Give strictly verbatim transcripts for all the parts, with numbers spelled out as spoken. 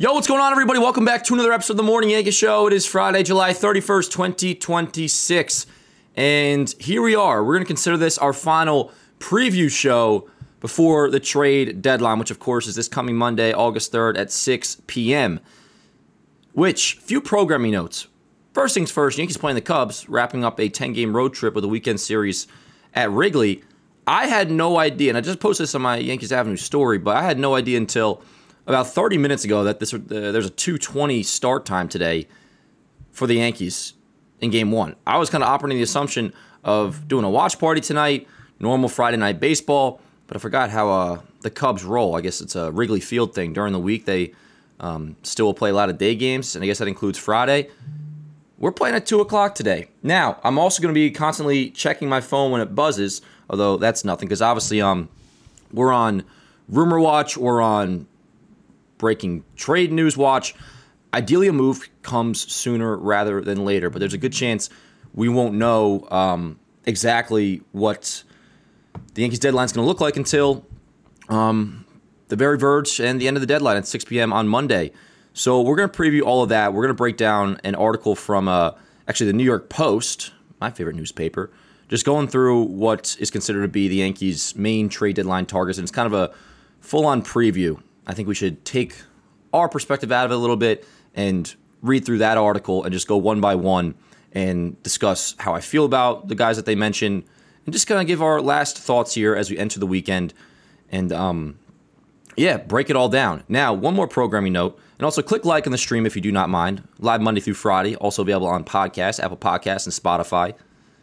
Yo, what's going on, everybody? Welcome back to another episode of the Morning Yankees Show. It is Friday, July thirty-first, twenty twenty-six. And here we are. We're going to consider this our final preview show before the trade deadline, which, of course, is this coming Monday, August third at six p.m. Which, few programming notes. First things first, Yankees playing the Cubs, wrapping up a ten-game road trip with a weekend series at Wrigley. I had no idea, and I just posted this on my Yankees Avenue story, but I had no idea until about thirty minutes ago that this uh, there's a two twenty start time today for the Yankees in game one. I was kind of operating the assumption of doing a watch party tonight, normal Friday night baseball, but I forgot how uh, the Cubs roll. I guess it's a Wrigley Field thing. During the week, they um, still will play a lot of day games, and I guess that includes Friday. We're playing at two o'clock today. Now, I'm also going to be constantly checking my phone when it buzzes, although that's nothing, because obviously um, we're on Rumor Watch, we're on Breaking Trade News Watch. Ideally, a move comes sooner rather than later, but there's a good chance we won't know um, exactly what the Yankees deadline is going to look like until um, the very verge and the end of the deadline at six p.m. on Monday. So we're going to preview all of that. We're going to break down an article from uh, actually the New York Post, my favorite newspaper, just going through what is considered to be the Yankees' main trade deadline targets, and it's kind of a full-on preview. I think we should take our perspective out of it a little bit and read through that article and just go one by one and discuss how I feel about the guys that they mentioned and just kind of give our last thoughts here as we enter the weekend and, um, yeah, break it all down. Now, one more programming note, and also click like on the stream if you do not mind. Live Monday through Friday, also available on podcasts, Apple Podcasts, and Spotify.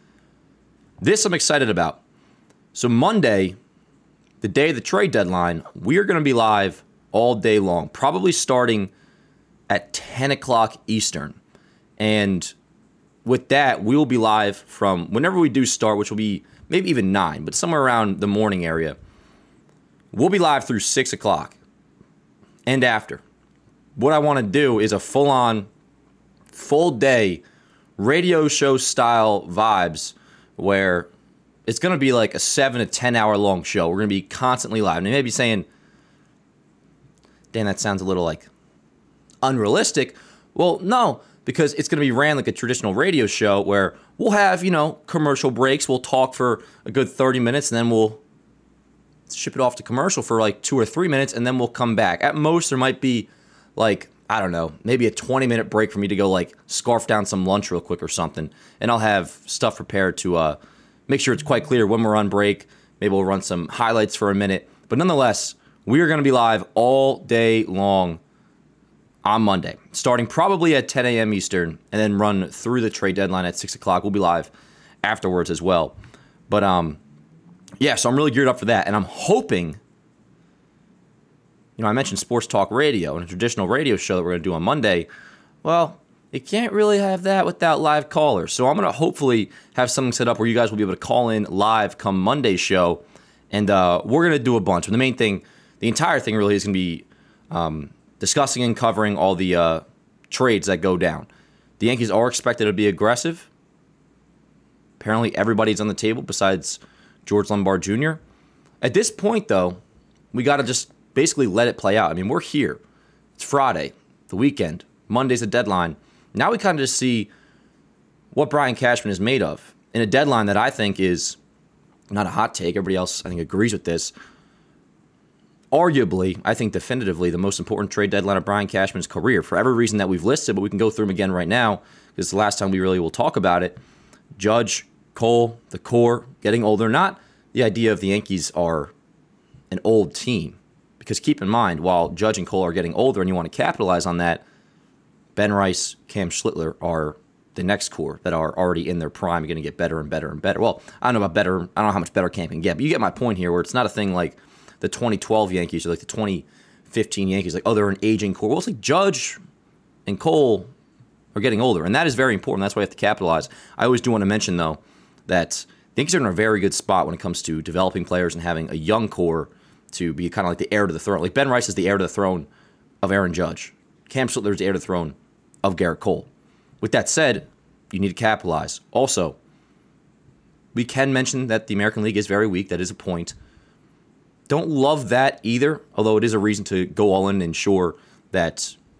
This I'm excited about. So Monday, the day of the trade deadline, we are going to be live all day long, probably starting at ten o'clock Eastern. And with that, we will be live from whenever we do start, which will be maybe even nine, but somewhere around the morning area. We'll be live through six o'clock and after. What I want to do is a full-on, full-day radio show style vibes where it's going to be like a seven to ten hour long show. We're going to be constantly live. And you may be saying, Dan, that sounds a little like unrealistic. Well, no, because it's going to be ran like a traditional radio show where we'll have, you know, commercial breaks. We'll talk for a good thirty minutes, and then we'll ship it off to commercial for like two or three minutes, and then we'll come back. At most, there might be like, I don't know, maybe a twenty minute break for me to go like scarf down some lunch real quick or something. And I'll have stuff prepared to uh, make sure it's quite clear when we're on break. Maybe we'll run some highlights for a minute. But nonetheless, we are going to be live all day long on Monday, starting probably at ten a.m. Eastern, and then run through the trade deadline at six o'clock. We'll be live afterwards as well. But, um, yeah, so I'm really geared up for that, and I'm hoping, you know, I mentioned Sports Talk Radio and a traditional radio show that we're going to do on Monday. Well, you can't really have that without live callers. So I'm going to hopefully have something set up where you guys will be able to call in live come Monday's show, and uh, we're going to do a bunch. And the main thing, the entire thing really is going to be um, discussing and covering all the uh, trades that go down. The Yankees are expected to be aggressive. Apparently everybody's on the table besides George Lombard Junior At this point, though, we got to just basically let it play out. I mean, we're here. It's Friday, the weekend. Monday's the deadline. Now we kind of just see what Brian Cashman is made of in a deadline that I think is not a hot take. Everybody else, I think, agrees with this. Arguably, I think definitively, the most important trade deadline of Brian Cashman's career for every reason that we've listed, but we can go through them again right now because it's the last time we really will talk about it. Judge, Cole, the core, getting older. Not the idea of the Yankees are an old team. Because keep in mind, while Judge and Cole are getting older and you want to capitalize on that, Ben Rice, Cam Schlittler are the next core that are already in their prime, going to get better and better and better. Well, I don't know about better. I don't know how much better Cam can get, but you get my point here where it's not a thing like the twenty twelve Yankees or like the twenty fifteen Yankees, like, oh, they're an aging core. Well, it's like Judge and Cole are getting older, and that is very important. That's why you have to capitalize. I always do want to mention, though, that the Yankees are in a very good spot when it comes to developing players and having a young core to be kind of like the heir to the throne. Like Ben Rice is the heir to the throne of Aaron Judge. Cam Schlittler is the heir to the throne of Garrett Cole. With that said, you need to capitalize. Also, we can mention that the American League is very weak. That is a point. Don't love that either, although it is a reason to go all in and ensure that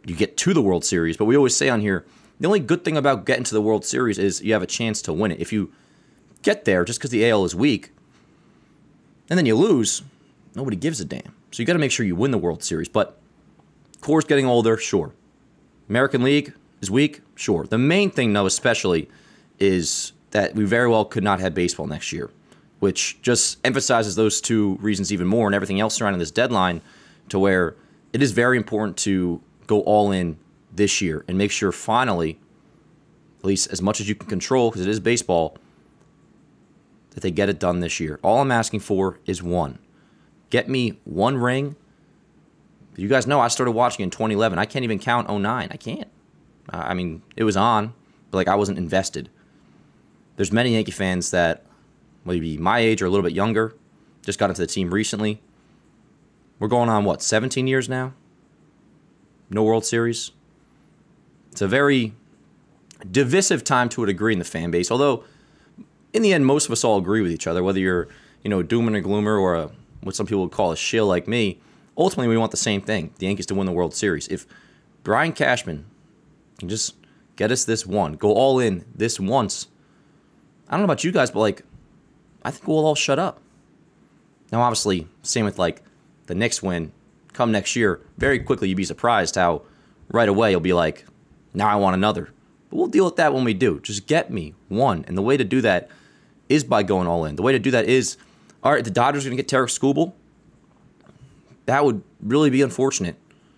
you get to the World Series. But we always say on here, the only good thing about getting to the World Series is you have a chance to win it. If you get there just because the A L is weak, and then you lose, nobody gives a damn. So you got to make sure you win the World Series. But Core's getting older, sure. American League is weak, sure. The main thing, though, especially, is that we very well could not have baseball next year, which just emphasizes those two reasons even more and everything else surrounding this deadline, to where it is very important to go all in this year and make sure finally, at least as much as you can control, because it is baseball, that they get it done this year. All I'm asking for is one. Get me one ring. You guys know I started watching in twenty eleven. I can't even count oh nine. I can't. I mean, it was on, but like I wasn't invested. There's many Yankee fans that maybe my age or a little bit younger, just got into the team recently. We're going on, what, seventeen years now? No World Series. It's a very divisive time to a degree in the fan base, although in the end, most of us all agree with each other, whether you're, you know, a doomer and a gloomer or a, what some people would call a shill like me. Ultimately, we want the same thing, the Yankees to win the World Series. If Brian Cashman can just get us this one, go all in this once, I don't know about you guys, but, like, I think we'll all shut up. Now, obviously, same with, like, the Knicks win. Come next year, very quickly you'd be surprised how right away you'll be like, now I want another. But we'll deal with that when we do. Just get me one. And the way to do that is by going all in. The way to do that is, all right, the Dodgers are going to get Tarik Skubal. That would really be unfortunate.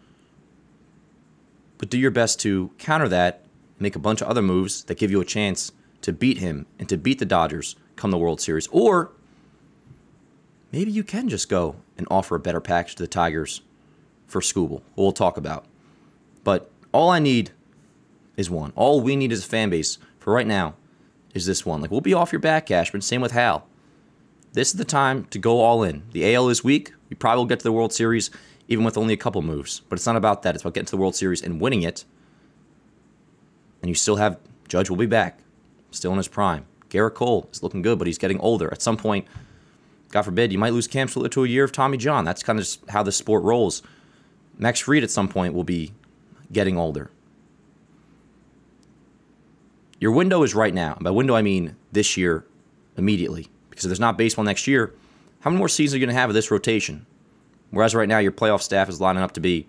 But do your best to counter that, make a bunch of other moves that give you a chance to beat him and to beat the Dodgers come the World Series. Or maybe you can just go and offer a better package to the Tigers for Skubal. We'll talk about. But all I need is one. All we need as a fan base for right now is this one. Like, we'll be off your back, Cashman. Same with Hal. This is the time to go all in. The A L is weak. We probably will get to the World Series even with only a couple moves. But it's not about that. It's about getting to the World Series and winning it. And you still have Judge will be back. Still in his prime. Garrett Cole is looking good, but he's getting older. At some point, God forbid, you might lose Cam Slitter to a year of Tommy John. That's kind of just how the sport rolls. Max Fried at some point will be getting older. Your window is right now. And by window, I mean this year immediately. Because if there's not baseball next year, how many more seasons are you going to have of this rotation? Whereas right now, your playoff staff is lining up to be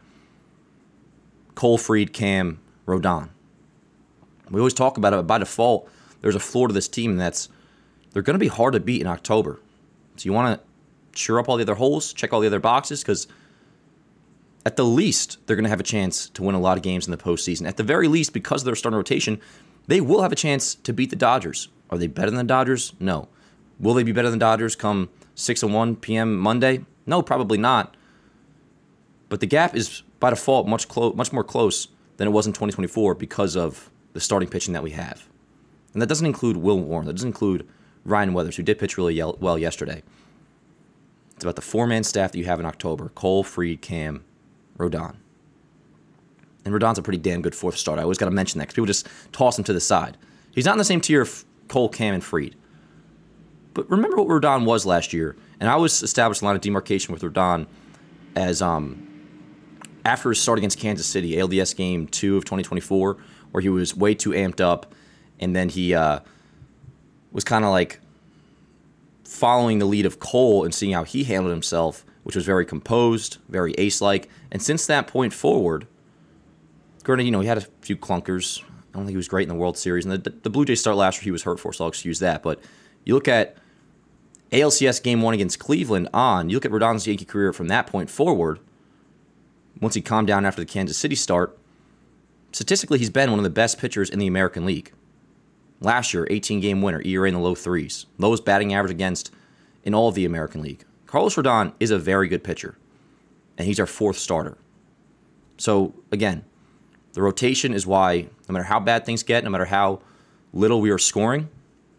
Cole, Fried, Cam, Rodon. We always talk about it, but by default, there's a floor to this team, and that's they're going to be hard to beat in October. So you want to shore up all the other holes, check all the other boxes, because at the least, they're going to have a chance to win a lot of games in the postseason. At the very least, because of their starting rotation, they will have a chance to beat the Dodgers. Are they better than the Dodgers? No. Will they be better than the Dodgers come six and one p.m. Monday? No, probably not. But the gap is, by default, much clo- much more close than it was in twenty twenty-four because of the starting pitching that we have. And that doesn't include Will Warren. That doesn't include Ryan Weathers, who did pitch really ye- well yesterday. It's about the four-man staff that you have in October. Cole, Fried, Cam, Rodon. And Rodon's a pretty damn good fourth starter. I always got to mention that because people just toss him to the side. He's not in the same tier of Cole, Cam, and Fried. But remember what Rodon was last year. And I always established a line of demarcation with Rodon as um, after his start against Kansas City, A L D S game two of twenty twenty-four, where he was way too amped up. And then he uh, was kind of like following the lead of Cole and seeing how he handled himself, which was very composed, very ace-like. And since that point forward, granted, you know, he had a few clunkers. I don't think he was great in the World Series. And the, the Blue Jays start last year, he was hurt for, so I'll excuse that. But you look at A L C S Game one against Cleveland on, you look at Rodon's Yankee career from that point forward, once he calmed down after the Kansas City start, statistically he's been one of the best pitchers in the American League. Last year, eighteen-game winner, E R A in the low threes. Lowest batting average against in all of the American League. Carlos Rodon is a very good pitcher, and he's our fourth starter. So, again, the rotation is why, no matter how bad things get, no matter how little we are scoring,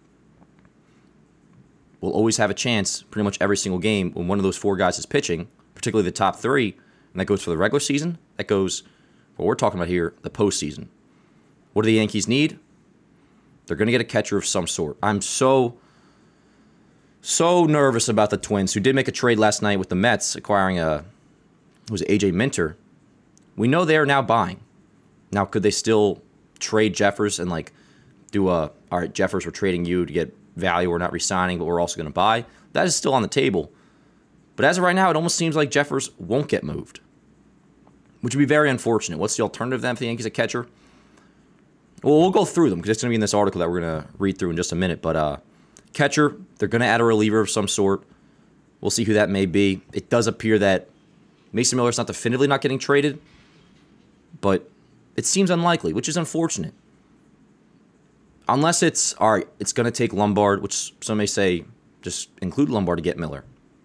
we'll always have a chance pretty much every single game when one of those four guys is pitching, particularly the top three, and that goes for the regular season. That goes, what we're talking about here, the postseason. What do the Yankees need? They're going to get a catcher of some sort. I'm so, so nervous about the Twins, who did make a trade last night with the Mets, acquiring a, who was A J Minter. We know they are now buying. Now, could they still trade Jeffers and like do a, all right, Jeffers, we're trading you to get value, we're not re-signing, but we're also going to buy? That is still on the table. But as of right now, it almost seems like Jeffers won't get moved, which would be very unfortunate. What's the alternative then for the Yankees at catcher? Well, we'll go through them because it's going to be in this article that we're going to read through in just a minute. But uh, catcher, they're going to add a reliever of some sort. We'll see who that may be. It does appear that Mason Miller's not definitively not getting traded, but it seems unlikely, which is unfortunate. Unless it's, all right, it's going to take Lombard, which some may say just include Lombard to get Miller.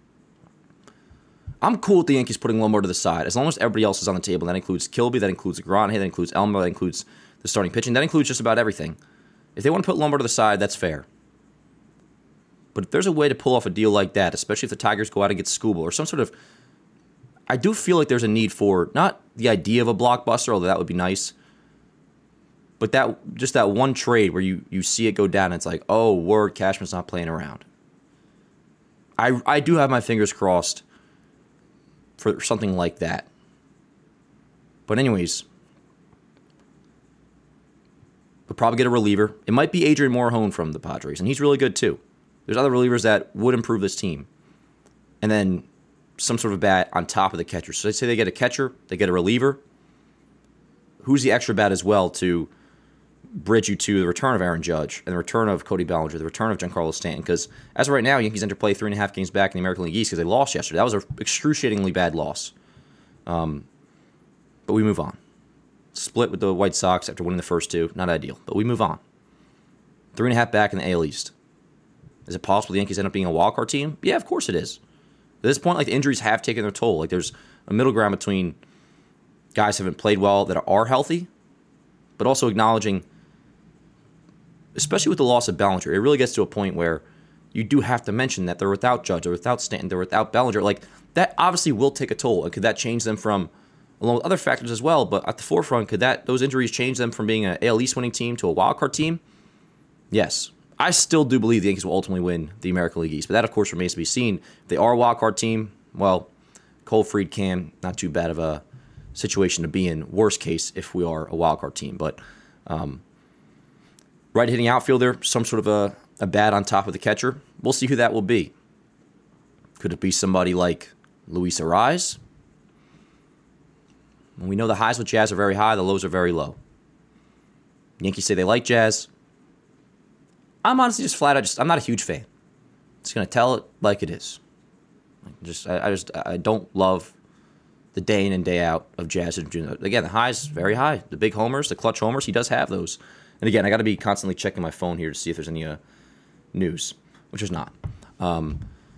I'm cool with the Yankees putting Lombard to the side as long as everybody else is on the table. That includes Kilby, that includes Granhe, that includes Elmer, that includes the starting pitching. That includes just about everything. If they want to put Lombard to the side, that's fair. But if there's a way to pull off a deal like that, especially if the Tigers go out and get Skubal or some sort of... I do feel like there's a need for, not the idea of a blockbuster, although that would be nice, but that just that one trade where you, you see it go down and it's like, oh, word, Cashman's not playing around. I, I do have my fingers crossed for something like that. But anyways, we'll probably get a reliever. It might be Adrian Morejon from the Padres, and he's really good too. There's other relievers that would improve this team. And then some sort of bat on top of the catcher. So they say they get a catcher, they get a reliever. Who's the extra bat as well to bridge you to the return of Aaron Judge and the return of Cody Bellinger, the return of Giancarlo Stanton? Because as of right now, Yankees enter play three and a half games back in the American League East because they lost yesterday. That was an excruciatingly bad loss. Um, but we move on. Split with the White Sox after winning the first two. Not ideal, but we move on. Three and a half back in the A L East. Is it possible the Yankees end up being a wildcard team? Yeah, of course it is. At this point, like, the injuries have taken their toll. Like, there's a middle ground between guys who haven't played well that are healthy, but also acknowledging, especially with the loss of Bellinger, it really gets to a point where you do have to mention that they're without Judge, they're without Stanton, they're without Bellinger. Like, that obviously will take a toll. And could that change them from, along with other factors as well, but at the forefront, could that those injuries change them from being an A L East winning team to a wildcard team? Yes. I still do believe the Yankees will ultimately win the American League East, but that, of course, remains to be seen. If they are a wildcard team, well, Cole Fried, Cam, not too bad of a situation to be in. Worst case, if we are a wildcard team. But um, right-hitting outfielder, some sort of a, a bat on top of the catcher. We'll see who that will be. Could it be somebody like Luis Arraez? We know the highs with Jazz are very high, the lows are very low. Yankees say they like Jazz. I'm honestly just flat out, just I'm not a huge fan. Just gonna tell it like it is. Just I, I just I don't love the day in and day out of Jazz. Again, the highs very high. The big homers, the clutch homers, he does have those. And again, I got to be constantly checking my phone here to see if there's any uh, news, which is not. Um,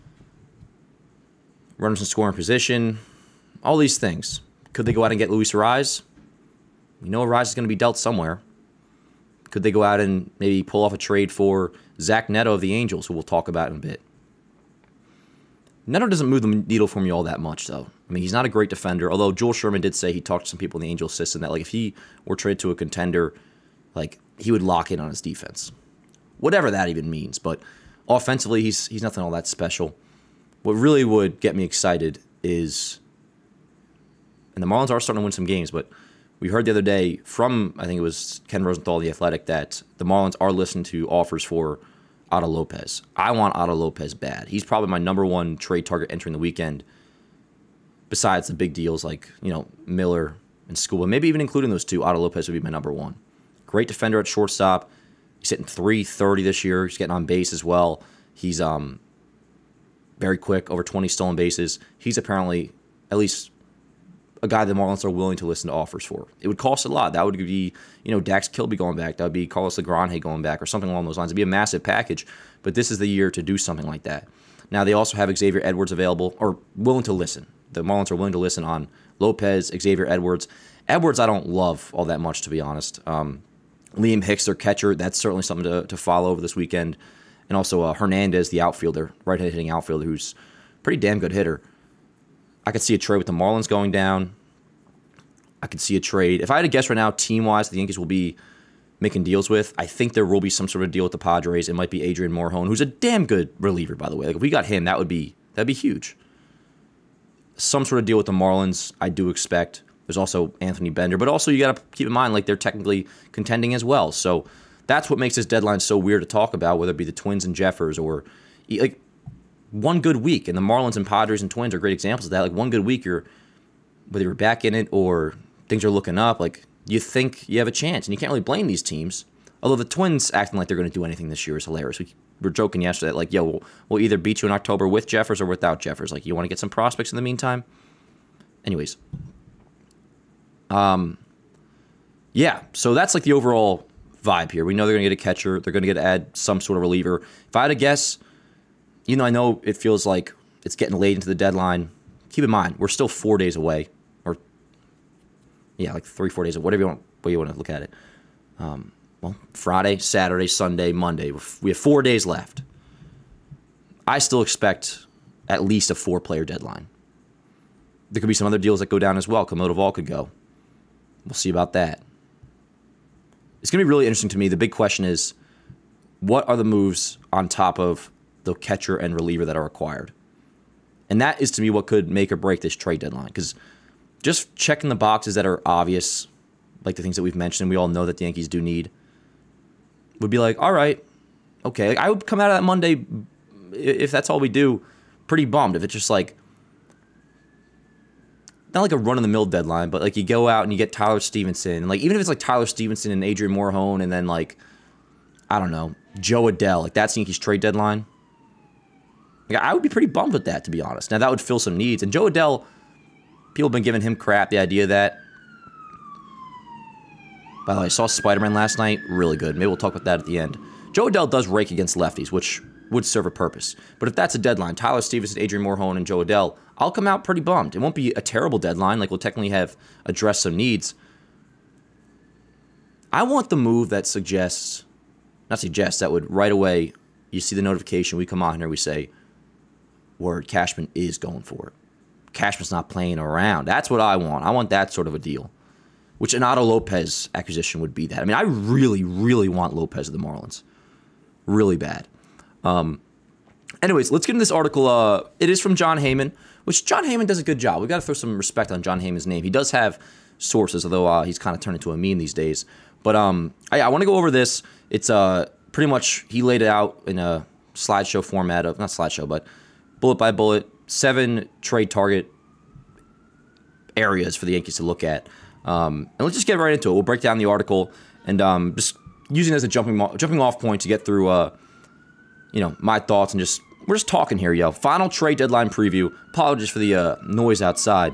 runners in scoring position, all these things. Could they go out and get Luis Arraez? We know Arraez is going to be dealt somewhere. Could they go out and maybe pull off a trade for Zach Neto of the Angels, who we'll talk about in a bit? Neto doesn't move the needle for me all that much, though. I mean, he's not a great defender, although Joel Sherman did say he talked to some people in the Angels system that, like, if he were traded to a contender, like, he would lock in on his defense. Whatever that even means, but offensively, he's he's nothing all that special. What really would get me excited is, and the Marlins are starting to win some games, but we heard the other day from, I think it was Ken Rosenthal, The Athletic, that the Marlins are listening to offers for Otto Lopez. I want Otto Lopez bad. He's probably my number one trade target entering the weekend, besides the big deals like, you know, Miller and Skubal. Maybe even including those two, Otto Lopez would be my number one. Great defender at shortstop. He's hitting three thirty this year. He's getting on base as well. He's um very quick, over twenty stolen bases. He's apparently at least a guy the Marlins are willing to listen to offers for. It would cost a lot. That would be, you know, Dax Kilby going back. That would be Carlos Granhe going back or something along those lines. It'd be a massive package, but this is the year to do something like that. Now, they also have Xavier Edwards available, or willing to listen. The Marlins are willing to listen on Lopez, Xavier Edwards. Edwards I don't love all that much, to be honest. Um, Liam Hicks, their catcher, that's certainly something to, to follow over this weekend. And also uh, Hernandez, the outfielder, right-handed hitting outfielder, who's a pretty damn good hitter. I could see a trade with the Marlins going down. I could see a trade. If I had to guess right now, team-wise, the Yankees will be making deals with, I think there will be some sort of deal with the Padres. It might be Adrian Morejon, who's a damn good reliever, by the way. Like, if we got him, that would be that'd be huge. Some sort of deal with the Marlins, I do expect. There's also Anthony Bender, but also you got to keep in mind, like, they're technically contending as well. So that's what makes this deadline so weird to talk about, whether it be the Twins and Jeffers or, like, one good week. And the Marlins and Padres and Twins are great examples of that. Like, one good week, you're, whether you're back in it or things are looking up, like, you think you have a chance. And you can't really blame these teams. Although the Twins acting like they're going to do anything this year is hilarious. We were joking yesterday, like, yo, we'll, we'll either beat you in October with Jeffers or without Jeffers. Like, you want to get some prospects in the meantime? Anyways. Um, yeah, so that's like the overall vibe here. We know they're going to get a catcher. They're going to get to add some sort of reliever. If I had to guess, you know, I know it feels like it's getting late into the deadline. Keep in mind, we're still four days away. Or, yeah, like three, four days, whatever you want, way you want to look at it. Um, well, Friday, Saturday, Sunday, Monday. We have four days left. I still expect at least a four-player deadline. There could be some other deals that go down as well. Camilo Doval could go. We'll see about that. It's going to be really interesting to me. The big question is, what are the moves on top of the catcher and reliever that are required? And that is, to me, what could make or break this trade deadline. Because just checking the boxes that are obvious, like the things that we've mentioned, we all know that the Yankees do need, would be like, all right, okay. Like, I would come out of that Monday, if that's all we do, pretty bummed. If it's just like, not like a run-of-the-mill deadline, but like you go out and you get Tyler Stevenson. And like, even if it's like Tyler Stevenson and Adrian Morejon and then like, I don't know, Joe Adell, like that's Yankees trade deadline. Like, I would be pretty bummed with that, to be honest. Now, that would fill some needs. And Joe Adell, people have been giving him crap, the idea that, by the way, I saw Spider-Man last night, really good. Maybe we'll talk about that at the end. Joe Adell does rake against lefties, which would serve a purpose. But if that's a deadline, Tyler Stevenson, Adrian Morejon, and Joe Adell, I'll come out pretty bummed. It won't be a terrible deadline. Like, we'll technically have addressed some needs. I want the move that suggests, not suggests, that would right away, you see the notification, we come on here, we say, word, Cashman is going for it. Cashman's not playing around. That's what I want. I want that sort of a deal. Which an Otto Lopez acquisition would be that. I mean, I really, really want Lopez of the Marlins. Really bad. Um, anyways, let's get into this article. Uh, it is from Jon Heyman, which Jon Heyman does a good job. We've got to throw some respect on Jon Heyman's name. He does have sources, although uh, he's kind of turned into a meme these days. But um, I, I want to go over this. It's uh, pretty much, he laid it out in a slideshow format of, not slideshow, but bullet by bullet, seven trade target areas for the Yankees to look at. Um, and let's just get right into it. We'll break down the article and um, just using it as a jumping jumping off point to get through, uh, you know, my thoughts and just we're just talking here, yo. Final trade deadline preview. Apologies for the uh, noise outside.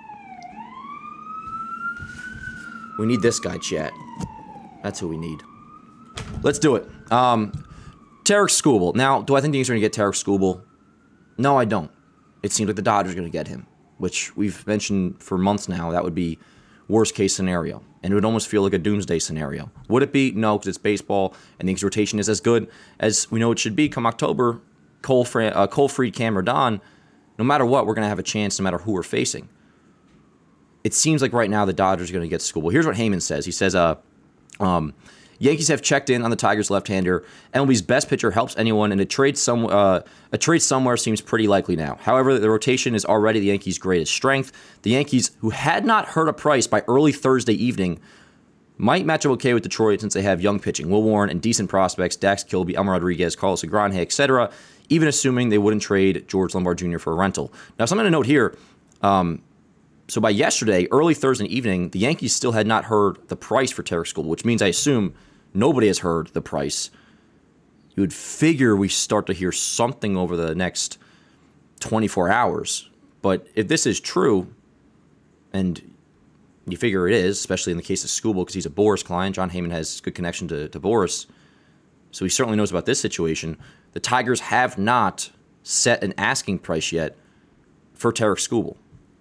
We need this guy, chat. That's who we need. Let's do it. Um, Tarik Skubal. Now, do I think the Yankees are going to get Tarik Skubal? No, I don't. It seems like the Dodgers are going to get him, which we've mentioned for months now. That would be worst case scenario, and it would almost feel like a doomsday scenario. Would it be? No, because it's baseball, and the Yankees rotation is as good as we know it should be come October. Cole, uh, Cole Fried, Cam, or Don, no matter what, we're going to have a chance no matter who we're facing. It seems like right now the Dodgers are going to get Skubal. Here's what Heyman says. He says, uh, um, Yankees have checked in on the Tigers left-hander. M L B's best pitcher helps anyone, and a trade some uh, a trade somewhere seems pretty likely now. However, the rotation is already the Yankees' greatest strength. The Yankees, who had not heard a price by early Thursday evening, might match up okay with Detroit since they have young pitching, Will Warren, and decent prospects, Dax Kilby, Elmer Rodriguez, Carlos Agrange, et cetera, even assuming they wouldn't trade George Lombard Junior for a rental. Now, something to note here, um, so by yesterday, early Thursday evening, the Yankees still had not heard the price for Tarik Skubal, which means I assume nobody has heard the price. You would figure we start to hear something over the next twenty-four hours. But if this is true, and you figure it is, especially in the case of Skubal, because he's a Boras client, Jon Heyman has good connection to, to Boras, so he certainly knows about this situation. The Tigers have not set an asking price yet for Tarik Skubal.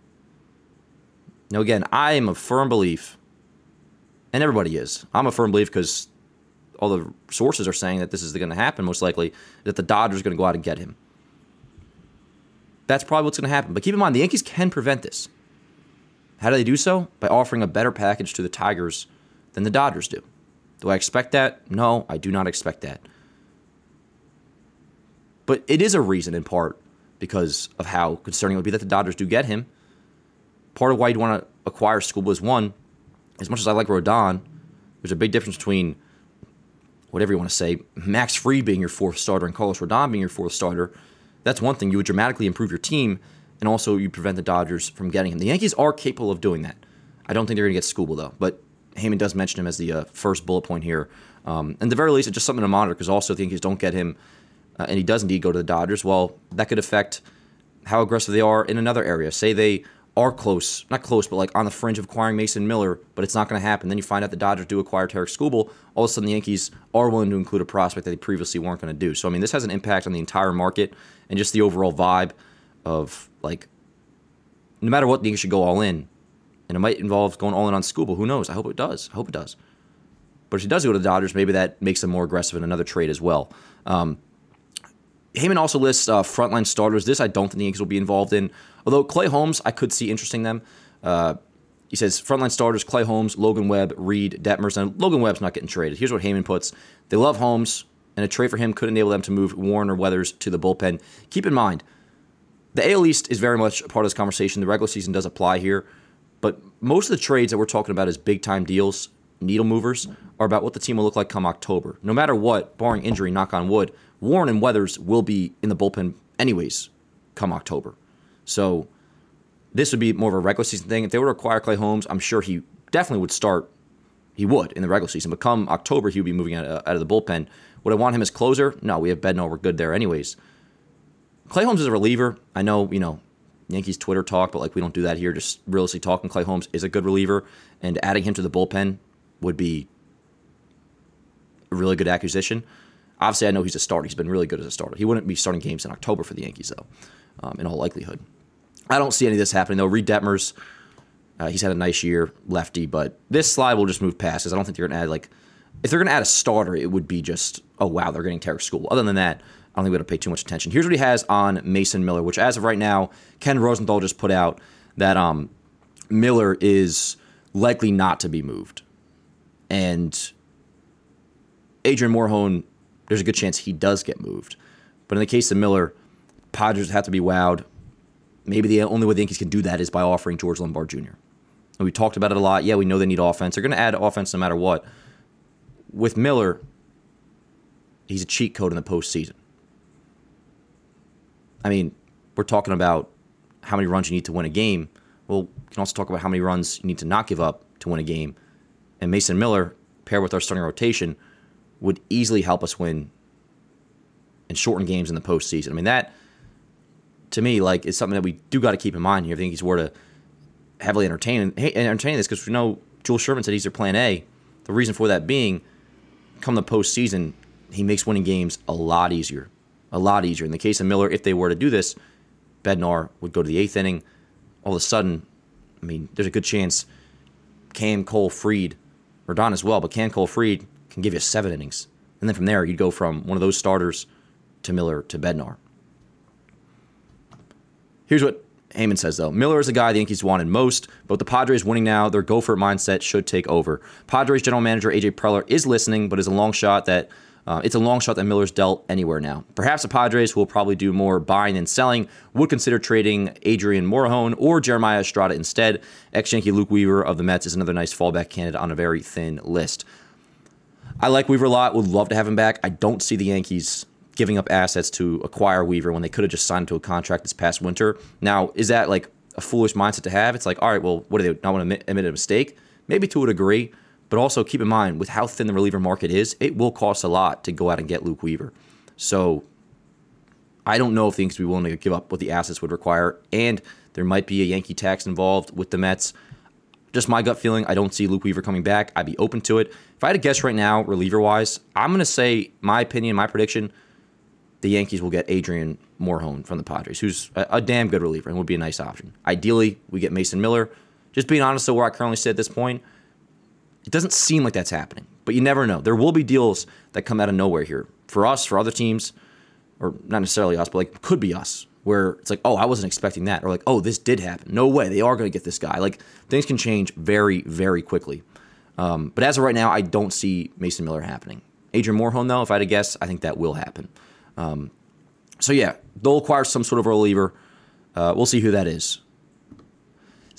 Now, again, I am a firm belief, and everybody is, I'm a firm belief because all the sources are saying that this is going to happen, most likely, that the Dodgers are going to go out and get him. That's probably what's going to happen. But keep in mind, the Yankees can prevent this. How do they do so? By offering a better package to the Tigers than the Dodgers do. Do I expect that? No, I do not expect that. But it is a reason, in part, because of how concerning it would be that the Dodgers do get him. Part of why you'd want to acquire Skubal is one, as much as I like Rodon, there's a big difference between whatever you want to say, Max Fried being your fourth starter and Carlos Rodon being your fourth starter. That's one thing. You would dramatically improve your team, and also you prevent the Dodgers from getting him. The Yankees are capable of doing that. I don't think they're going to get Skubal, though, but Heyman does mention him as the uh, first bullet point here. Um, and at the very least, it's just something to monitor, because also if the Yankees don't get him, uh, and he does indeed go to the Dodgers, well, that could affect how aggressive they are in another area. Say they are close, not close, but like on the fringe of acquiring Mason Miller, but it's not going to happen. Then you find out the Dodgers do acquire Tarik Skubal. All of a sudden, the Yankees are willing to include a prospect that they previously weren't going to do. So, I mean, this has an impact on the entire market and just the overall vibe of, like, no matter what, the Yankees should go all in. And it might involve going all in on Skubal. Who knows? I hope it does. I hope it does. But if he does go to the Dodgers, maybe that makes them more aggressive in another trade as well. Um, Heyman also lists uh, frontline starters. This I don't think the Yankees will be involved in. Although Clay Holmes, I could see interesting them. Uh, he says frontline starters, Clay Holmes, Logan Webb, Reed, Detmers. And Logan Webb's not getting traded. Here's what Heyman puts. They love Holmes, and a trade for him could enable them to move Warren or Weathers to the bullpen. Keep in mind, the A L East is very much a part of this conversation. The regular season does apply here. But most of the trades that we're talking about as big-time deals, needle movers, are about what the team will look like come October. No matter what, barring injury, knock on wood, Warren and Weathers will be in the bullpen anyways come October. So this would be more of a regular season thing. If they were to acquire Clay Holmes, I'm sure he definitely would start. He would in the regular season. But come October, he would be moving out of, out of the bullpen. Would I want him as closer? No, we have Bednar. We're good there anyways. Clay Holmes is a reliever. I know, you know, Yankees Twitter talk, but like we don't do that here. Just realistically talking, Clay Holmes is a good reliever, and adding him to the bullpen would be a really good acquisition. Obviously, I know he's a starter. He's been really good as a starter. He wouldn't be starting games in October for the Yankees, though, um, in all likelihood. I don't see any of this happening, though. Reed Detmers, uh, he's had a nice year, lefty, but this slide will just move past because I don't think they're going to add, like, if they're going to add a starter, it would be just, oh, wow, they're getting Tarik Skubal. Other than that, I don't think we have to pay too much attention. Here's what he has on Mason Miller, which as of right now, Ken Rosenthal just put out that um, Miller is likely not to be moved. And Adrian Morejon, there's a good chance he does get moved. But in the case of Miller, Padres have to be wowed. Maybe the only way the Yankees can do that is by offering George Lombard Junior And we talked about it a lot. Yeah, we know they need offense. They're going to add offense no matter what. With Miller, he's a cheat code in the postseason. I mean, we're talking about how many runs you need to win a game. Well, we can also talk about how many runs you need to not give up to win a game. And Mason Miller, paired with our starting rotation, would easily help us win and shorten games in the postseason. I mean, that, to me, like, is something that we do got to keep in mind here. I think he's were to heavily entertain hey, entertain this because we know Jules Sherman said he's their plan A. The reason for that being, come the postseason, he makes winning games a lot easier. A lot easier. In the case of Miller, if they were to do this, Bednar would go to the eighth inning. All of a sudden, I mean, there's a good chance Cam, Cole, Fried, Rodon as well, but Cam, Cole, Fried can give you seven innings. And then from there, you'd go from one of those starters to Miller to Bednar. Here's what Heyman says, though. Miller is a guy the Yankees wanted most, but with the Padres winning now, their go-for-it mindset should take over. Padres general manager A J Preller is listening, but is a long shot that Uh, it's a long shot that Miller's dealt anywhere now. Perhaps the Padres, who will probably do more buying than selling, would consider trading Adrian Morejon or Jeremiah Estrada instead. Ex-Yankee Luke Weaver of the Mets is another nice fallback candidate on a very thin list. I like Weaver a lot. Would love to have him back. I don't see the Yankees giving up assets to acquire Weaver when they could have just signed him to a contract this past winter. Now, is that like a foolish mindset to have? It's like, all right, well, what do they not want to admit, admit a mistake? Maybe to a degree. But also keep in mind, with how thin the reliever market is, it will cost a lot to go out and get Luke Weaver. So I don't know if the Yankees would be willing to give up what the assets would require. And there might be a Yankee tax involved with the Mets. Just my gut feeling, I don't see Luke Weaver coming back. I'd be open to it. If I had to guess right now, reliever-wise, I'm going to say, my opinion, my prediction, the Yankees will get Adrian Morejon from the Padres, who's a, a damn good reliever and would be a nice option. Ideally, we get Mason Miller. Just being honest, though, where I currently sit at this point, it doesn't seem like that's happening, but you never know. There will be deals that come out of nowhere here. For us, for other teams, or not necessarily us, but like could be us, where it's like, oh, I wasn't expecting that. Or like, oh, this did happen. No way, they are going to get this guy. Like, things can change very, very quickly. Um, but as of right now, I don't see Mason Miller happening. Adrian Morejon, though, if I had to guess, I think that will happen. Um, so yeah, they'll acquire some sort of reliever. Uh, we'll see who that is.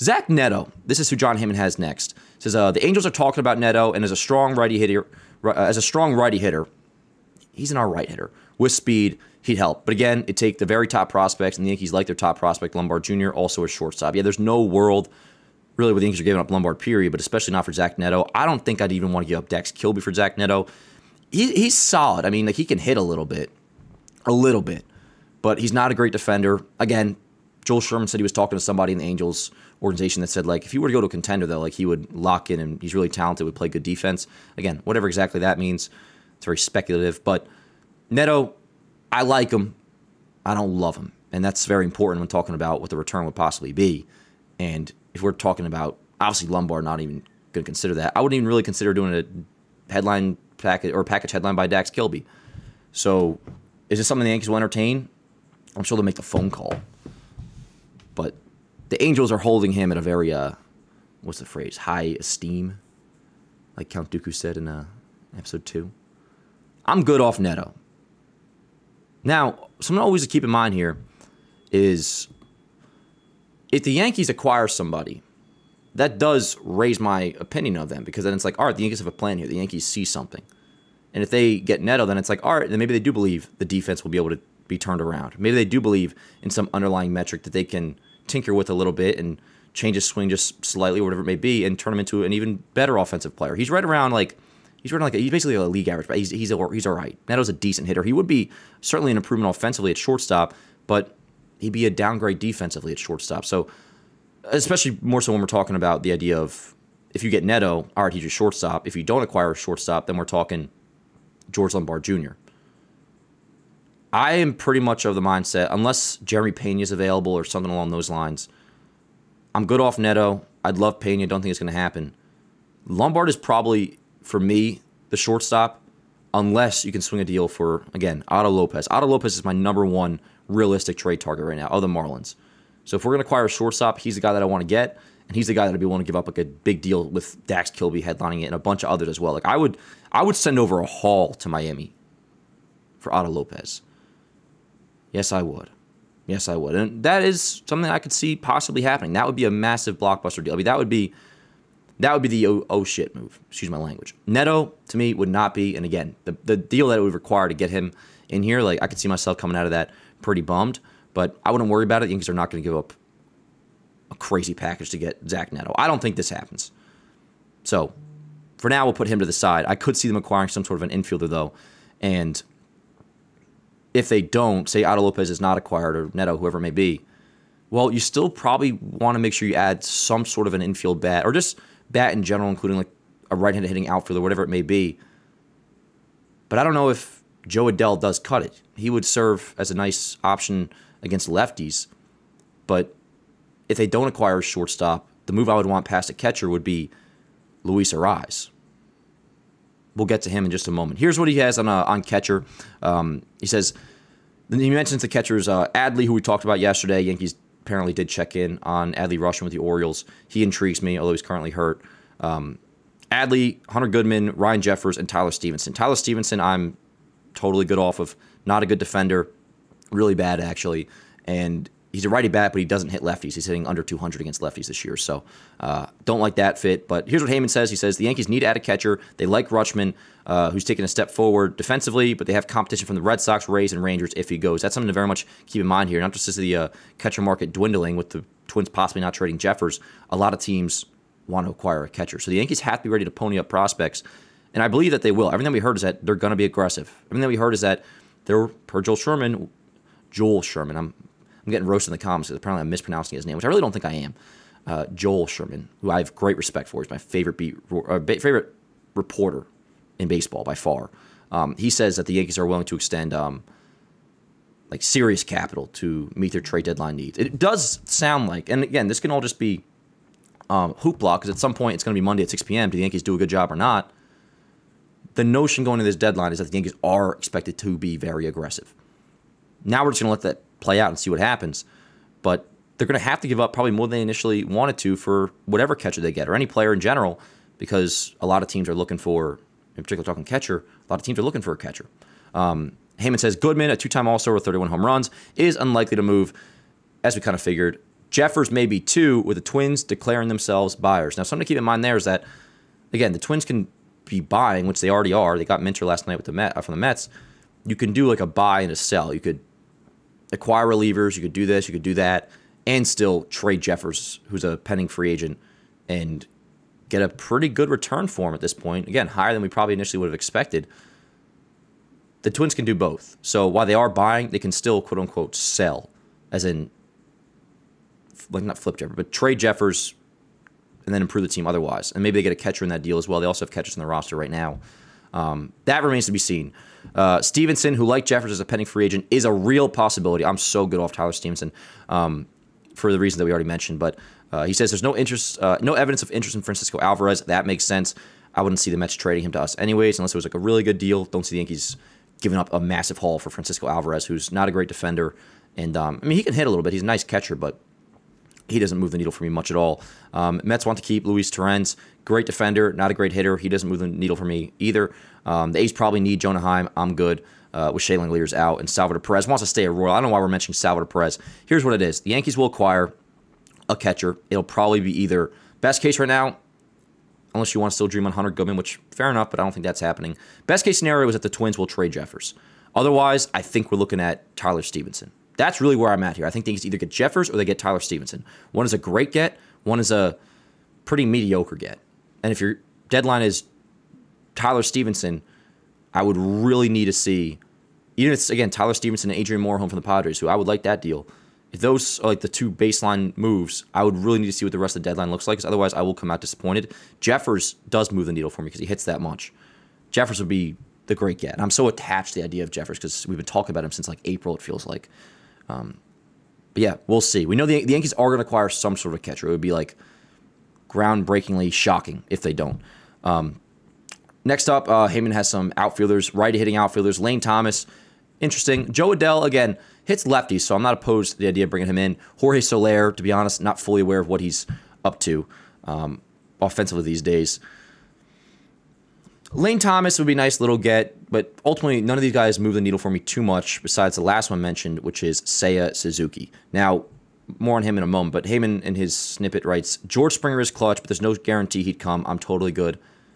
Zach Neto, this is who John Heyman has next. Says uh, the Angels are talking about Neto, and as a strong righty hitter, uh, as a strong righty hitter, he's an all right hitter with speed. He'd help. But again, it take the very top prospects, and the Yankees like their top prospect, Lombard Junior, also a shortstop. Yeah, there's no world really where the Yankees are giving up Lombard, period, but especially not for Zach Neto. I don't think I'd even want to give up Dax Kilby for Zach Neto. He, he's solid. I mean, like he can hit a little bit. A little bit. But he's not a great defender. Again, Joel Sherman said he was talking to somebody in the Angels organization that said, like, if he were to go to a contender, though, like he would lock in and he's really talented, would play good defense. Again, whatever exactly that means, it's very speculative. But Neto, I like him. I don't love him. And that's very important when talking about what the return would possibly be. And if we're talking about, obviously, Lombard, not even going to consider that. I wouldn't even really consider doing a headline package or a package headline by Dax Kilby. So is this something the Yankees will entertain? I'm sure they'll make the phone call. But the Angels are holding him at a very, uh, what's the phrase, high esteem, like Count Dooku said in uh, episode two. I'm good off Neto. Now, something always to keep in mind here is if the Yankees acquire somebody, that does raise my opinion of them, because then it's like, all right, the Yankees have a plan here. The Yankees see something. And if they get Neto, then it's like, all right, then maybe they do believe the defense will be able to be turned around. Maybe they do believe in some underlying metric that they can tinker with a little bit and change his swing just slightly, or whatever it may be, and turn him into an even better offensive player. He's right around like, he's right like, a, he's basically a league average, but he's he's a, he's all right. Neto's a decent hitter. He would be certainly an improvement offensively at shortstop, but he'd be a downgrade defensively at shortstop. So, especially more so when we're talking about the idea of if you get Neto, all right, he's your shortstop. If you don't acquire a shortstop, then we're talking George Lombard Junior I am pretty much of the mindset, unless Jeremy Pena is available or something along those lines, I'm good off Neto. I'd love Pena. Don't think it's going to happen. Lombard is probably, for me, the shortstop, unless you can swing a deal for, again, Otto Lopez. Otto Lopez is my number one realistic trade target right now of the Marlins. So if we're going to acquire a shortstop, he's the guy that I want to get, and he's the guy that I'd be willing to give up like a big deal with Dax Kilby headlining it and a bunch of others as well. Like I would, I would send over a haul to Miami for Otto Lopez. Yes, I would. Yes, I would. And that is something I could see possibly happening. That would be a massive blockbuster deal. I mean, that would be that would be the oh, oh shit move. Excuse my language. Neto, to me, would not be. And again, the, the deal that it would require to get him in here, like I could see myself coming out of that pretty bummed. But I wouldn't worry about it. The Yankees are not going to give up a crazy package to get Zach Neto. I don't think this happens. So, for now, we'll put him to the side. I could see them acquiring some sort of an infielder, though. And if they don't, say Otto Lopez is not acquired, or Neto, whoever it may be, well, you still probably want to make sure you add some sort of an infield bat, or just bat in general, including like a right-handed hitting outfielder, whatever it may be. But I don't know if Joe Adell does cut it. He would serve as a nice option against lefties. But if they don't acquire a shortstop, the move I would want past a catcher would be Luis Arraez. We'll get to him in just a moment. Here's what he has on uh, on catcher. Um, he says, he mentions the catchers, uh, Adley, who we talked about yesterday. Yankees apparently did check in on Adley Rutschman with the Orioles. He intrigues me, although he's currently hurt. Um, Adley, Hunter Goodman, Ryan Jeffers, and Tyler Stevenson. Tyler Stevenson, I'm totally good off of. Not a good defender. Really bad, actually. And he's a righty bat, but he doesn't hit lefties. He's hitting under two hundred against lefties this year. So uh, don't like that fit. But here's what Heyman says. He says the Yankees need to add a catcher. They like Rutschman, uh, who's taken a step forward defensively, but they have competition from the Red Sox, Rays, and Rangers if he goes. That's something to very much keep in mind here. Not just as the uh, catcher market dwindling with the Twins possibly not trading Jeffers. A lot of teams want to acquire a catcher. So the Yankees have to be ready to pony up prospects. And I believe that they will. Everything we heard is that they're going to be aggressive. Everything that we heard is that they're, per Joel Sherman, Joel Sherman, I'm I'm getting roasted in the comments because apparently I'm mispronouncing his name, which I really don't think I am. Uh, Joel Sherman, who I have great respect for. He's my favorite beat, uh, favorite reporter in baseball by far. Um, he says that the Yankees are willing to extend um, like serious capital to meet their trade deadline needs. It does sound like, and again, this can all just be um, hoopla, because at some point it's going to be Monday at six p.m. Do the Yankees do a good job or not? The notion going into this deadline is that the Yankees are expected to be very aggressive. Now we're just going to let that play out and see what happens. But they're going to have to give up probably more than they initially wanted to for whatever catcher they get, or any player in general, because a lot of teams are looking for, in particular talking catcher, a lot of teams are looking for a catcher. Um, Heyman says Goodman, a two-time All-Star with thirty-one home runs, is unlikely to move, as we kind of figured. Jeffers maybe two, with the Twins declaring themselves buyers. Now, something to keep in mind there is that, again, the Twins can be buying, which they already are. They got Minter last night with the Met, uh, from the Mets. You can do like a buy and a sell. You could acquire relievers. You could do this. You could do that, and still trade Jeffers, who's a pending free agent, and get a pretty good return for him at this point. Again, higher than we probably initially would have expected. The Twins can do both. So while they are buying, they can still, quote unquote, sell, as in, like not flip Jeffers, but trade Jeffers and then improve the team otherwise. And maybe they get a catcher in that deal as well. They also have catchers in the roster right now. Um, that remains to be seen. Uh, Stevenson, who like Jeffers as a pending free agent, is a real possibility. I'm so good off Tyler Stevenson um, for the reasons that we already mentioned. But uh, he says there's no interest, uh, no evidence of interest in Francisco Alvarez. That makes sense. I wouldn't see the Mets trading him to us anyways, unless it was like a really good deal. Don't see the Yankees giving up a massive haul for Francisco Alvarez, who's not a great defender. And um, I mean, he can hit a little bit. He's a nice catcher, but he doesn't move the needle for me much at all. Um, Mets want to keep Luis Torrens. Great defender, not a great hitter. He doesn't move the needle for me either. Um, the A's probably need Jonah Heim. I'm good uh, with Shea Langeliers out. And Salvador Perez wants to stay at Royal. I don't know why we're mentioning Salvador Perez. Here's what it is. The Yankees will acquire a catcher. It'll probably be either, best case right now, unless you want to still dream on Hunter Goodman, which fair enough, but I don't think that's happening. Best case scenario is that the Twins will trade Jeffers. Otherwise, I think we're looking at Tyler Stevenson. That's really where I'm at here. I think they either get Jeffers or they get Tyler Stevenson. One is a great get. One is a pretty mediocre get. And if your deadline is Tyler Stevenson, I would really need to see, even if it's, again, Tyler Stevenson and Adrian Moore home from the Padres, who I would like that deal. If those are like the two baseline moves, I would really need to see what the rest of the deadline looks like, because otherwise I will come out disappointed. Jeffers does move the needle for me because he hits that much. Jeffers would be the great get. And I'm so attached to the idea of Jeffers because we've been talking about him since like April, it feels like. Um, but yeah, we'll see. We know the, the Yankees are going to acquire some sort of catcher. It would be like groundbreakingly shocking if they don't. Um, next up, uh, Heyman has some outfielders, righty-hitting outfielders. Lane Thomas, interesting. Joe Adell, again, hits lefties, so I'm not opposed to the idea of bringing him in. Jorge Soler, to be honest, not fully aware of what he's up to um, offensively these days. Lane Thomas would be a nice little get, but ultimately none of these guys move the needle for me too much besides the last one mentioned, which is Seiya Suzuki. Now, more on him in a moment, but Heyman in his snippet writes, George Springer is clutch, but there's no guarantee he'd come. I'm totally good.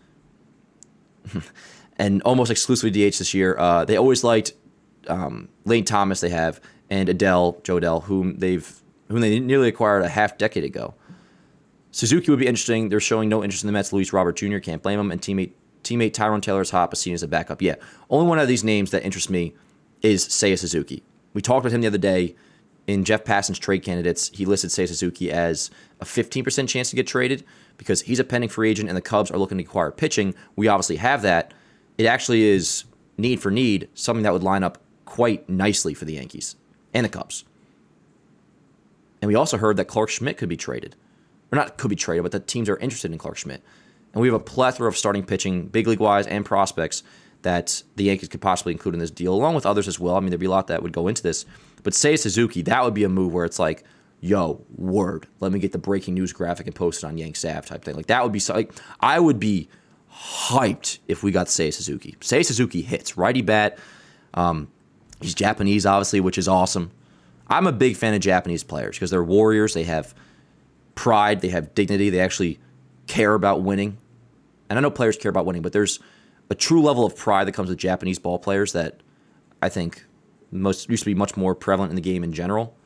And almost exclusively D H this year. Uh, they always liked um, Lane Thomas, they have, and Adell, Joe Adell, whom they've whom they nearly acquired a half decade ago. Suzuki would be interesting. They're showing no interest in the Mets. Luis Robert Junior Can't blame him. And teammate Teammate Tyrone Taylor's hot, but seen as a backup. Yeah, only one of these names that interests me is Seiya Suzuki. We talked with him the other day in Jeff Passan's trade candidates. He listed Seiya Suzuki as a fifteen percent chance to get traded because he's a pending free agent and the Cubs are looking to acquire pitching. We obviously have that. It actually is need for need, something that would line up quite nicely for the Yankees and the Cubs. And we also heard that Clark Schmidt could be traded. Or not could be traded, but the teams are interested in Clark Schmidt. And we have a plethora of starting pitching, big league-wise and prospects, that the Yankees could possibly include in this deal, along with others as well. I mean, there'd be a lot that would go into this. But Seiya Suzuki, that would be a move where it's like, yo, word, let me get the breaking news graphic and post it on Yanks Ave type thing. Like, that would be, like, I would be hyped if we got Seiya Suzuki. Seiya Suzuki hits, righty bat. Um, he's Japanese, obviously, which is awesome. I'm a big fan of Japanese players because they're warriors. They have pride. They have dignity. They actually care about winning. And I know players care about winning, but there's a true level of pride that comes with Japanese ball players that I think most used to be much more prevalent in the game in general.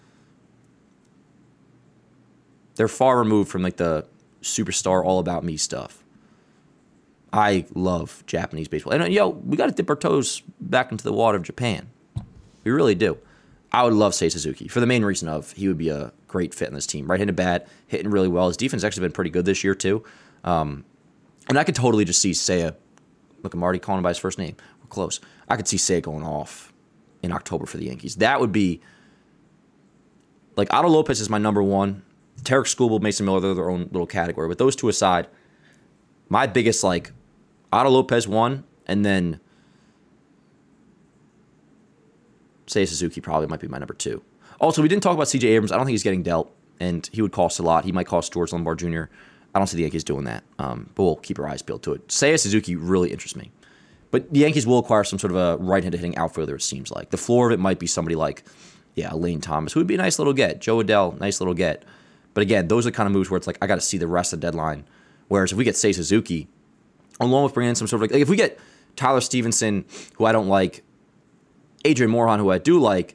They're far removed from like the superstar all about me stuff. I love Japanese baseball. And yo, we got to dip our toes back into the water of Japan. We really do. I would love Seiya Suzuki for the main reason of he would be a great fit in this team. Right-handed bat, hitting really well. His defense has actually been pretty good this year too. Um, And I could totally just see Seiya. Look, I'm already calling him by his first name. We're close. I could see Seiya going off in October for the Yankees. That would be like Otto Lopez is my number one. Tarek Skubal, Mason Miller, they're their own little category. But those two aside, my biggest like Otto Lopez one, and then Seiya Suzuki probably might be my number two. Also, we didn't talk about C J Abrams. I don't think he's getting dealt, and he would cost a lot. He might cost George Lombard Junior I don't see the Yankees doing that, um, but we'll keep our eyes peeled to it. Seiya Suzuki really interests me. But the Yankees will acquire some sort of a right-handed hitting outfielder, it seems like. The floor of it might be somebody like, yeah, Lane Thomas, who would be a nice little get. Joe Adell, nice little get. But again, those are the kind of moves where it's like, I got to see the rest of the deadline. Whereas if we get Seiya Suzuki, along with bringing in some sort of like, like if we get Tyler Stevenson, who I don't like, Adrian Morejon, who I do like,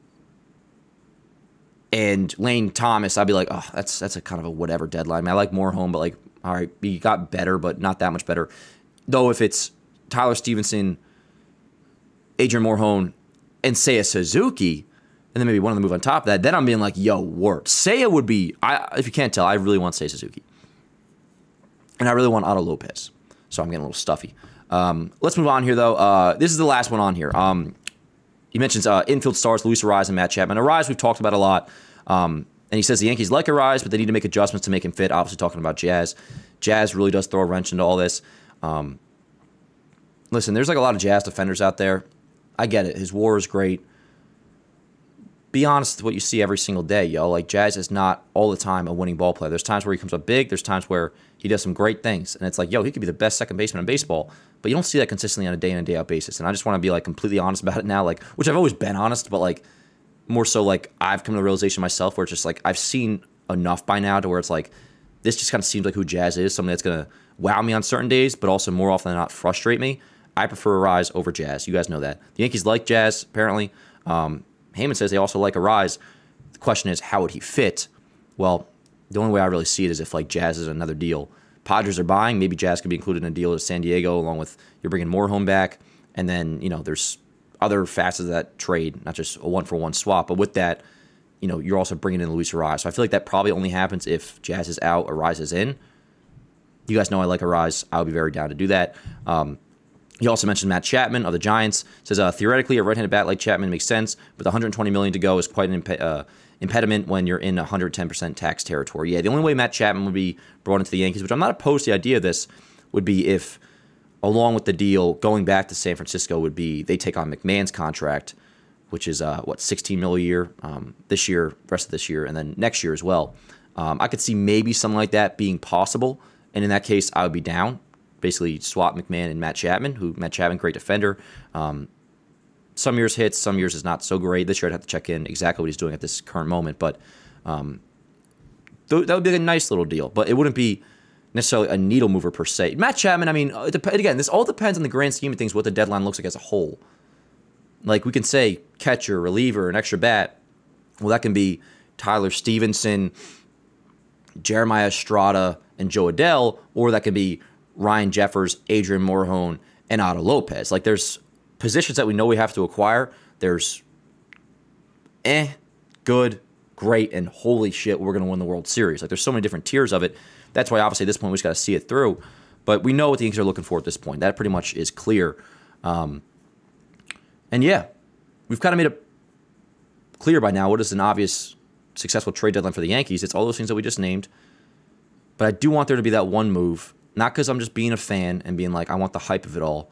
and Lane Thomas, I'd be like, oh, that's that's a kind of a whatever deadline. I mean, I like Morejon, but like, all right, he got better, but not that much better. Though if it's Tyler Stevenson, Adrian Morejon, and Seiya Suzuki, and then maybe one of them move on top of that, then I'm being like, yo, work. Seiya would be, I, if you can't tell, I really want Seiya Suzuki. And I really want Otto Lopez. So I'm getting a little stuffy. Um, let's move on here, though. Uh, this is the last one on here. Um, he mentions uh, infield stars Luis Arraez and Matt Chapman. Arraez we've talked about a lot. Um, and he says the Yankees like Arraez, but they need to make adjustments to make him fit. Obviously talking about Jazz. Jazz really does throw a wrench into all this. Um, listen, there's like a lot of Jazz defenders out there. I get it. His WAR is great. Be honest with what you see every single day, yo. Like, Jazz is not all the time a winning ball player. There's times where he comes up big. There's times where he does some great things. And it's like, yo, he could be the best second baseman in baseball. But you don't see that consistently on a day-in and day-out basis. And I just want to be, like, completely honest about it now, like, which I've always been honest, but, like, more so, like, I've come to the realization myself where it's just, like, I've seen enough by now to where it's, like, this just kind of seems like who Jazz is, something that's going to wow me on certain days, but also more often than not frustrate me. I prefer Arraez over Jazz. You guys know that. The Yankees like Jazz, apparently. Um, Heyman says they also like Arraez. The question is, how would he fit? Well, the only way I really see it is if, like, Jazz is another deal. Padres are buying. Maybe Jazz could be included in a deal with San Diego, along with you're bringing Morejon back. And then, you know, there's other facets of that trade, not just a one-for-one swap. But with that, you know, you're also bringing in Luis Arraez. So I feel like that probably only happens if Jazz is out, Arraez is in. You guys know I like Arraez. I would be very down to do that. Um, He also mentioned Matt Chapman of the Giants. Says, uh, theoretically, a right-handed bat like Chapman makes sense, but the one hundred twenty million dollars to go is quite an imp- uh, impediment when you're in one hundred ten percent tax territory. Yeah, the only way Matt Chapman would be brought into the Yankees, which I'm not opposed to the idea of this, would be if, along with the deal, going back to San Francisco would be they take on McMahon's contract, which is, uh, what, sixteen million dollars a year um, this year, rest of this year, and then next year as well. Um, I could see maybe something like that being possible, and in that case, I would be down. Basically swap McMahon and Matt Chapman, who Matt Chapman, great defender. Um, some years hits, some years is not so great. This year I'd have to check in exactly what he's doing at this current moment, but um, th- that would be a nice little deal. But it wouldn't be necessarily a needle mover per se. Matt Chapman, I mean, it dep- again, this all depends on the grand scheme of things, what the deadline looks like as a whole. Like we can say catcher, reliever, an extra bat. Well, that can be Tyler Stevenson, Jeremiah Estrada, and Joe Adell, or that can be Ryan Jeffers, Adrian Morejon, and Otto Lopez. Like, there's positions that we know we have to acquire. There's eh, good, great, and holy shit, we're going to win the World Series. Like, there's so many different tiers of it. That's why, obviously, at this point, we just got to see it through. But we know what the Yankees are looking for at this point. That pretty much is clear. Um, and, yeah, we've kind of made it clear by now what is an obvious successful trade deadline for the Yankees. It's all those things that we just named. But I do want there to be that one move. Not because I'm just being a fan and being like, I want the hype of it all.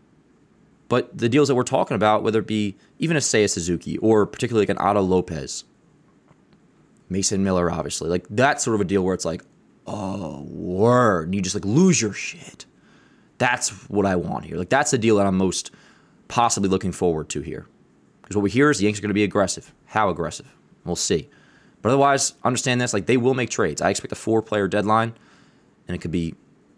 But the deals that we're talking about, whether it be even a Seiya Suzuki or particularly like an Otto Lopez, Mason Miller, obviously. Like that sort of a deal where it's like, oh, word. And you just like lose your shit. That's what I want here. Like that's the deal that I'm most possibly looking forward to here. Because what we hear is the Yankees are going to be aggressive. How aggressive? We'll see. But otherwise, understand this. Like they will make trades. I expect a four-player deadline. And it could be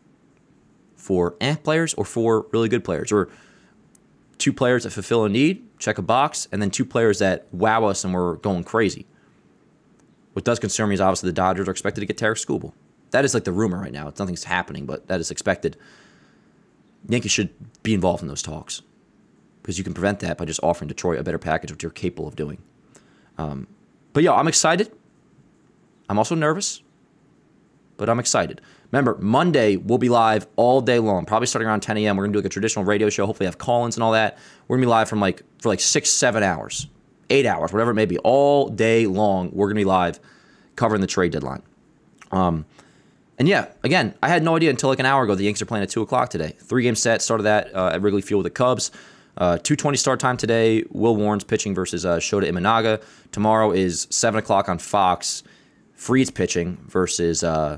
for eh players or for really good players, or two players that fulfill a need, check a box, and then two players that wow us and we're going crazy. What does concern me is obviously the Dodgers are expected to get Tarik Skubal. That is like the rumor right now. It's nothing's happening, but that is expected. Yankees should be involved in those talks because you can prevent that by just offering Detroit a better package, which you're capable of doing. Um, but yeah, I'm excited. I'm also nervous, but I'm excited. Remember, Monday, we'll be live all day long, probably starting around ten a.m. We're going to do like a traditional radio show, hopefully have call-ins and all that. We're going to be live from like for like six, seven hours, eight hours, whatever it may be, all day long. We're going to be live covering the trade deadline. Um, and yeah, again, I had no idea until like an hour ago the Yankees are playing at two o'clock today. Three-game set, started that uh, at Wrigley Field with the Cubs. Uh, two twenty start time today. Will Warren's pitching versus uh, Shota Imanaga. Tomorrow is seven o'clock on Fox. Freed's pitching versus... Uh,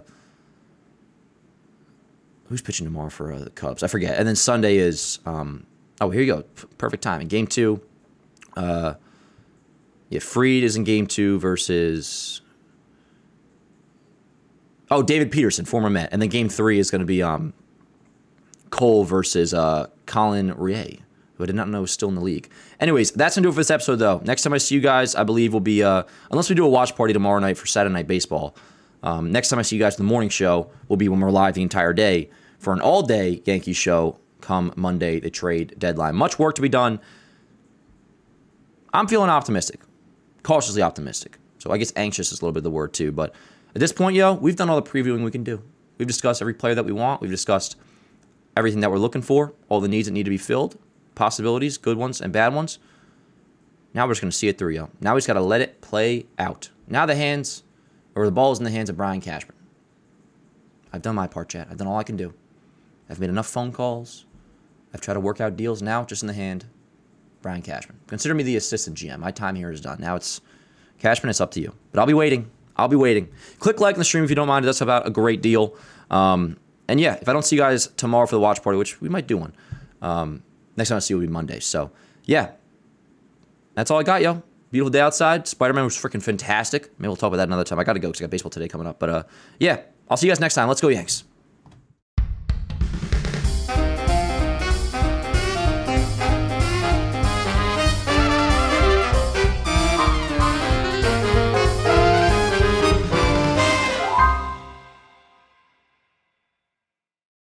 Who's pitching tomorrow for uh, the Cubs? I forget. And then Sunday is, um, oh, here you go. P- perfect timing. Game two. Uh, yeah, Fried is in game two versus Oh, David Peterson, former Met. And then game three is going to be um, Cole versus uh, Colin Rea, who I did not know was still in the league. Anyways, that's going to do it for this episode, though. Next time I see you guys, I believe will be, uh, unless we do a watch party tomorrow night for Saturday Night Baseball, um, next time I see you guys in the morning show will be when we're live the entire day for an all-day Yankees show come Monday, the trade deadline. Much work to be done. I'm feeling optimistic, cautiously optimistic. So I guess anxious is a little bit of the word too. But at this point, yo, we've done all the previewing we can do. We've discussed every player that we want. We've discussed everything that we're looking for, all the needs that need to be filled, possibilities, good ones and bad ones. Now we're just going to see it through, yo. Now we just got to let it play out. Now the hands, or the ball is in the hands of Brian Cashman. I've done my part, Chad. I've done all I can do. I've made enough phone calls. I've tried to work out deals. Now, just in the hand, Brian Cashman. Consider me the assistant G M. My time here is done. Now it's Cashman, it's up to you. But I'll be waiting. I'll be waiting. Click like on the stream if you don't mind. It does help out a great deal. Um, and yeah, if I don't see you guys tomorrow for the watch party, which we might do one, um, next time I see you will be Monday. So yeah, that's all I got, yo. Beautiful day outside. Spider-Man was freaking fantastic. Maybe we'll talk about that another time. I got to go because I got baseball today coming up. But uh, yeah, I'll see you guys next time. Let's go, Yanks.